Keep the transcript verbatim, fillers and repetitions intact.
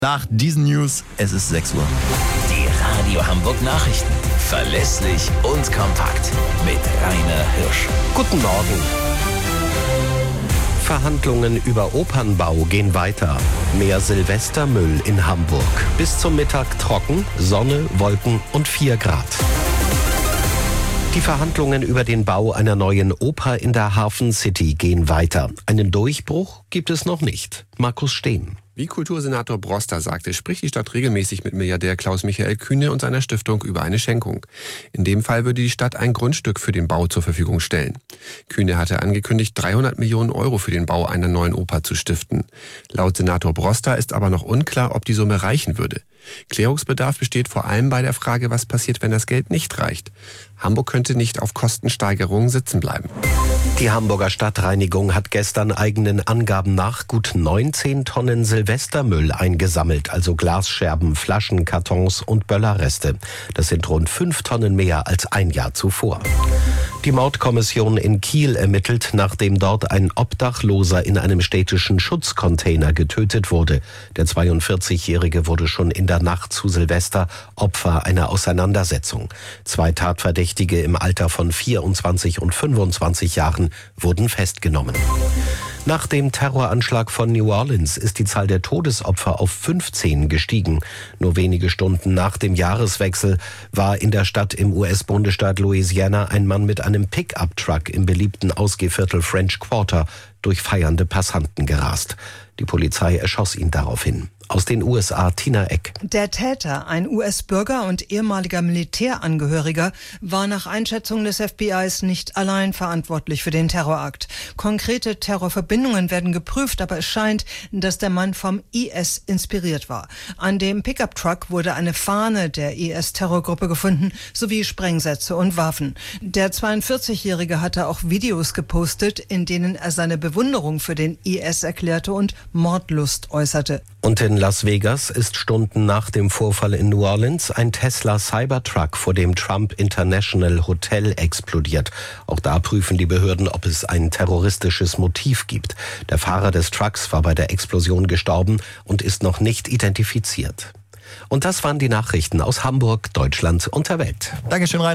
Nach diesen News, es ist sechs Uhr. Die Radio Hamburg Nachrichten. Verlässlich und kompakt. Mit Rainer Hirsch. Guten Morgen. Verhandlungen über Opernbau gehen weiter. Mehr Silvestermüll in Hamburg. Bis zum Mittag trocken, Sonne, Wolken und vier Grad. Die Verhandlungen über den Bau einer neuen Oper in der Hafen City gehen weiter. Einen Durchbruch gibt es noch nicht. Markus Steen. Wie Kultursenator Broster sagte, spricht die Stadt regelmäßig mit Milliardär Klaus-Michael Kühne und seiner Stiftung über eine Schenkung. In dem Fall würde die Stadt ein Grundstück für den Bau zur Verfügung stellen. Kühne hatte angekündigt, dreihundert Millionen Euro für den Bau einer neuen Oper zu stiften. Laut Senator Broster ist aber noch unklar, ob die Summe reichen würde. Klärungsbedarf besteht vor allem bei der Frage, was passiert, wenn das Geld nicht reicht. Hamburg könnte nicht auf Kostensteigerungen sitzen bleiben. Die Hamburger Stadtreinigung hat gestern eigenen Angaben nach gut neunzehn Tonnen Silvestermüll eingesammelt, also Glasscherben, Flaschen, Kartons und Böllerreste. Das sind rund fünf Tonnen mehr als ein Jahr zuvor. Die Mordkommission in Kiel ermittelt, nachdem dort ein Obdachloser in einem städtischen Schutzcontainer getötet wurde. Der zweiundvierzigjährige wurde schon in der Nacht zu Silvester Opfer einer Auseinandersetzung. Zwei Tatverdächtige im Alter von vierundzwanzig und fünfundzwanzig Jahren wurden festgenommen. Nach dem Terroranschlag von New Orleans ist die Zahl der Todesopfer auf fünfzehn gestiegen. Nur wenige Stunden nach dem Jahreswechsel war in der Stadt im U S-Bundesstaat Louisiana ein Mann mit einem Pickup-Truck im beliebten Ausgehviertel French Quarter durch feiernde Passanten gerast. Die Polizei erschoss ihn daraufhin. Aus den U S A, Tina Eck. Der Täter, ein U S-Bürger und ehemaliger Militärangehöriger, war nach Einschätzung des F B Is nicht allein verantwortlich für den Terrorakt. Konkrete Terrorverbindungen werden geprüft, aber es scheint, dass der Mann vom I S inspiriert war. An dem Pickup-Truck wurde eine Fahne der I S-Terrorgruppe gefunden, sowie Sprengsätze und Waffen. Der zweiundvierzigjährige hatte auch Videos gepostet, in denen er seine Bewunderung für den I S erklärte und Mordlust äußerte. Und in Las Vegas ist Stunden nach dem Vorfall in New Orleans ein Tesla Cybertruck vor dem Trump International Hotel explodiert. Auch da prüfen die Behörden, ob es ein terroristisches Motiv gibt. Der Fahrer des Trucks war bei der Explosion gestorben und ist noch nicht identifiziert. Und das waren die Nachrichten aus Hamburg, Deutschland und der Welt. Dankeschön, Rainer.